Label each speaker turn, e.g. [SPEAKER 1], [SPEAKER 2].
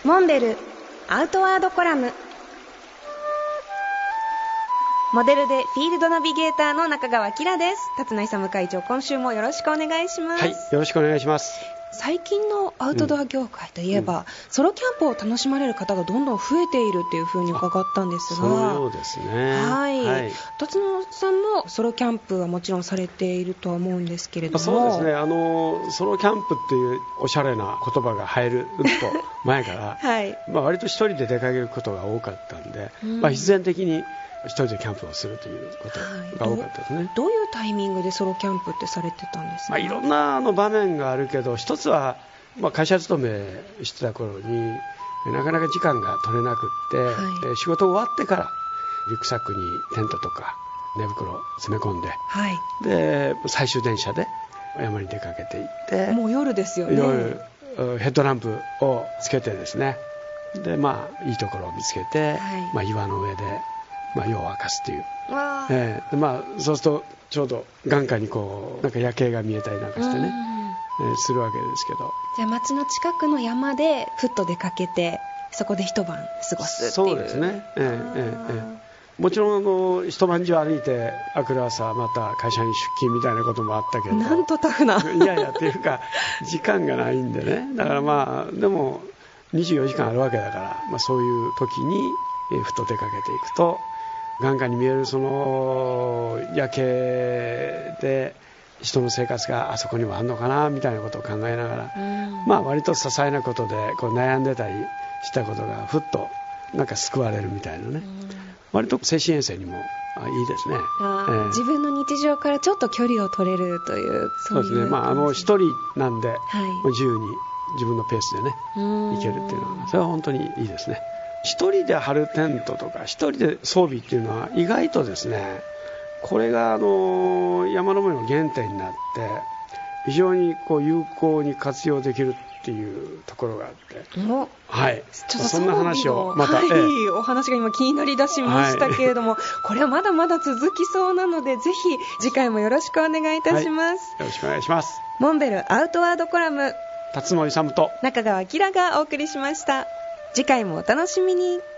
[SPEAKER 1] モンベルアウトワードコラム。モデルでフィールドナビゲーターの中川きらです。辰野勇会長、今週もよろしくお願いします。
[SPEAKER 2] はい、よろしくお願いします。
[SPEAKER 1] 最近のアウトドア業界といえば、ソロキャンプを楽しまれる方がどんどん増えているっていう風に伺ったんですが、
[SPEAKER 2] そのようですね。
[SPEAKER 1] はい、辰野さんもソロキャンプはもちろんされているとは思うんですけれども。
[SPEAKER 2] そうですね、ソロキャンプっていうおしゃれな言葉が入ると前から、はい、割と一人で出かけることが多かったんで、必然的に一人でキャンプをするということが多かったですね。
[SPEAKER 1] どういうタイミングでソロキャンプってされてたんですか？
[SPEAKER 2] いろんな場面があるけど、一つは、会社勤めしてた頃になかなか時間が取れなくって、仕事終わってからリュックサックにテントとか寝袋詰め込んで、で最終電車で山に出かけていって、
[SPEAKER 1] もう夜ですよね。
[SPEAKER 2] 夜ヘッドランプをつけてですね、でいいところを見つけて、岩の上で夜を明かすという、そうするとちょうど眼下になんか夜景が見えたりなんかしてね、するわけですけど。
[SPEAKER 1] じゃあ街の近くの山でふっと出かけて、そこで一晩過ごすっていう。
[SPEAKER 2] そうですね。もちろん一晩中歩いて明くる朝また会社に出勤みたいなこともあったけど、
[SPEAKER 1] なんとタフな。
[SPEAKER 2] いやいやっていうか時間がないんでね。だからでも24時間あるわけだから、そういう時にふと出かけていくと、眼下に見えるその夜景で人の生活があそこにもあるのかなみたいなことを考えながら、割と些細なことで悩んでたりしたことがふっとなんか救われるみたいなね、割と精神衛生にもいいですね。
[SPEAKER 1] 自分の日常からちょっと距離を取れるという、
[SPEAKER 2] そうですね。一人なんで、自由に自分のペースでね行けるっていうのは、それは本当にいいですね。一人で張るテントとか一人で装備っていうのは意外とですね、これが山登りの原点になって非常に有効に活用できるっていうところがあって、ちょっとそんな話をまた、
[SPEAKER 1] お話が今気になりだしましたけれども、これはまだまだ続きそうなので、ぜひ次回もよろしくお願いいたします。
[SPEAKER 2] よろしくお願いします。
[SPEAKER 1] モンベルアウトワードコラム、
[SPEAKER 2] 辰野勇と
[SPEAKER 1] 中川きらがお送りしました。次回もお楽しみに。